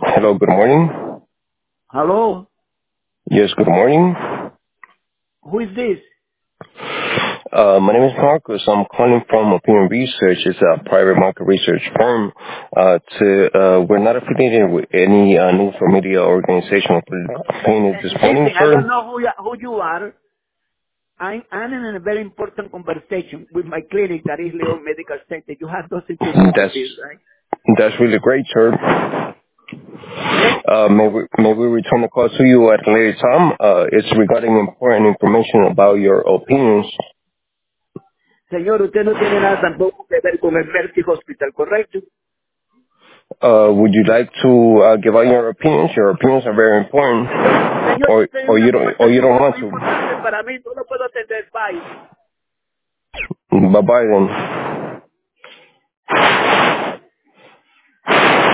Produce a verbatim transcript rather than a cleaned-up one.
Hello, good morning. Hello? Yes, good morning. Who is this? Uh, my name is Marcus. I'm calling from Opinion Research. It's a private market research firm. Uh, to, uh, we're not affiliated with any uh, news or media organization or political opinion this morning, Listen, I sir. don't know who you, who you are. I'm, I'm in a very important conversation with my clinic that is Leon Medical Center. You have nothing to do with That's this, right? that's really great, sir. Eh? Uh, may we, may we return the call to you at a later time? Uh, it's regarding important information about your opinions. Señor, usted no tiene nada tampoco que ver con el Mercy Hospital, ¿correcto? Uh, would you like to uh, give out your opinions? Your opinions are very important, Señor, señor, or estoy en or una you don't or you conversación don't want muy importante to. para mí. No lo puedo atender. Bye. Bye bye then.